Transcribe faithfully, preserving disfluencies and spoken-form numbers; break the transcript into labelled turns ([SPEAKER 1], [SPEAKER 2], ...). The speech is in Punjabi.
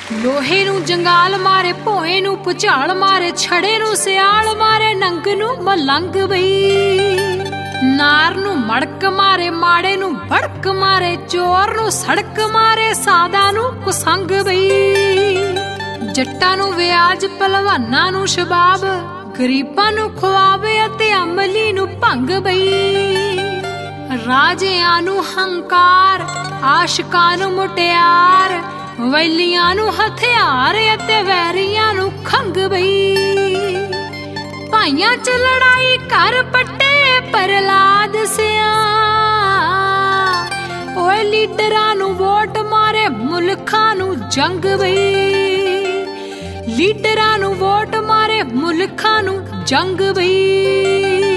[SPEAKER 1] ਲੋਹੇ ਨੂੰ ਜੰਗਾਲ ਮਾਰੇ, ਭੋਏ ਨੂੰ ਭੁਚਾਲ ਮਾਰੇ, ਛੜੇ ਨੂੰ ਸਿਆਲ ਮਾਰੇ, ਨੰਗ ਨੂੰ ਮਲੰਗ ਬਈ। ਨਾਰ ਨੂੰ ਮੜਕ ਮਾਰੇ, ਮਾੜੇ ਨੂੰ ਭੜਕ ਮਾਰੇ, ਚੋਰ ਨੂੰ ਸੜਕ ਮਾਰੇ, ਸਾਦਾ ਨੂੰ ਕੁਸੰਗ ਬਈ। ਜੱਟਾਂ ਨੂੰ ਵਿਆਜ, ਪਹਿਲਵਾਨਾਂ ਨੂੰ ਸ਼ਬਾਬ, ਗਰੀਬਾਂ ਨੂੰ ਖਵਾਵੇ ਅਤੇ ਅਮਲੀ ਨੂੰ ਭੰਗ ਬਈ। ਰਾਜਿਆਂ ਨੂੰ ਹੰਕਾਰ, ਆਸ਼ਕਾਂ ਨੂੰ ਮੁਟਿਆਰ, ਵੈਲੀਆਂ ਨੂੰ ਹਥਿਆਰ ਅਤੇ ਵੈਰੀਆਂ ਨੂੰ ਖੰਗ ਬਈ। ਭਾਈਆਂ ਚ ਲੜਾਈ ਕਰ ਪੱਟੇ ਪ੍ਰਹਲਾਦ ਸਿਆਂ, ਓਏ ਲੀਡਰਾਂ ਨੂੰ ਵੋਟ ਮਾਰੇ, ਮੁਲਕਾਂ ਨੂੰ ਜੰਗ ਬਈ। ਲੀਡਰਾਂ ਨੂੰ ਵੋਟ ਮਾਰੇ, ਮੁਲਕਾਂ ਨੂੰ ਜੰਗ ਬਈ।